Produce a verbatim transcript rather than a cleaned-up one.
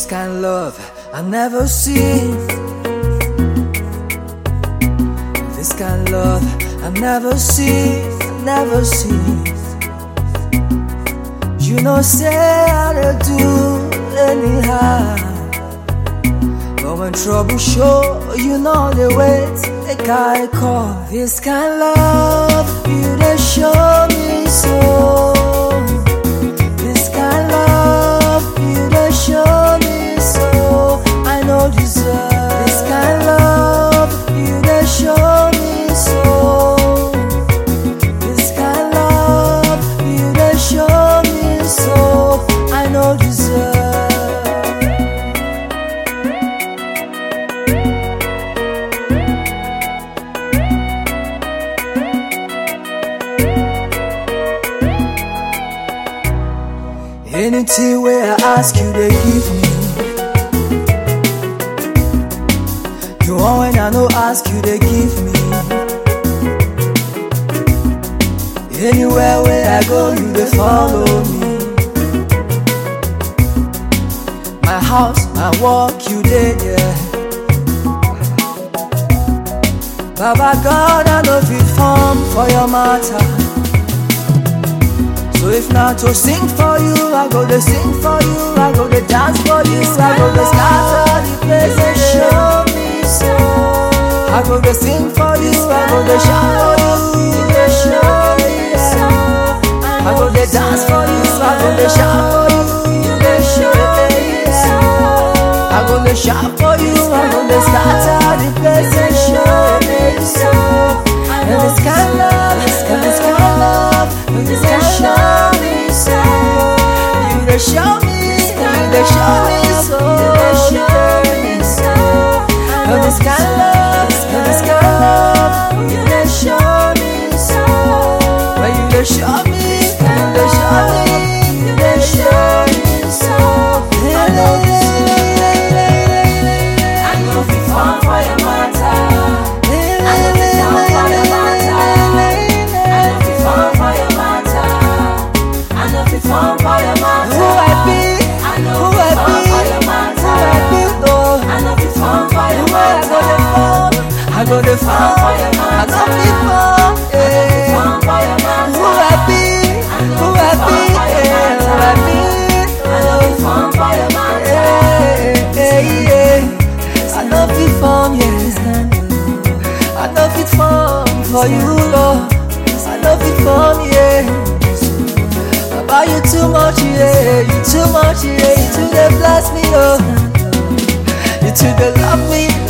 kind of love I never seen. This kind of love I never seen, I never seen. You know, say how to do anyhow, but when trouble show, you know the way the guy call. This kind of love you they show me so. This kind of love you they show me so. I know deserve. This kind of love you they show me so. This kind of love you they show me so. I know deserve. Anything where I ask you, they give me. You want when I no ask you, they give me. Anywhere where I go, you they follow me. My house, my work, you did, yeah. Baba God, I know fit form for your matter. So if not to sing for you, I go to sing for you, I go to dance for you, I go to scatter the place and show me so. I go to sing for you, I go to shout for you, you show me so. I go to dance for you, I go to shout for you, you show me so. I go to shout for you, I go to scatter the place and show me so. And this kind of love, and this kind of love, and this kind of love. You they show me, you they show me so, you they show me so. And this kind of love, and this kind of love, you they show me so. When you they show me, you they show me, you they show me so. I know this, I know if you fall for your matter, I know if you fall for your matter, I know if you fall for your matter, I know if you fall for your matter. Who I be, I know who I be, for your matter. Who I be, oh, I know if you fall for your matter. I go to fall for your matter. I know if you fall, yeah. Who I be, who I be, yeah. Who I be, I know if you fall for your matter. Yeah, yeah. I know if you fall, yeah. I know if you fall for you, Lord. I know if you fall, yeah. About you too much, yeah. You too much, yeah. You too they bless me, oh. You too they love me.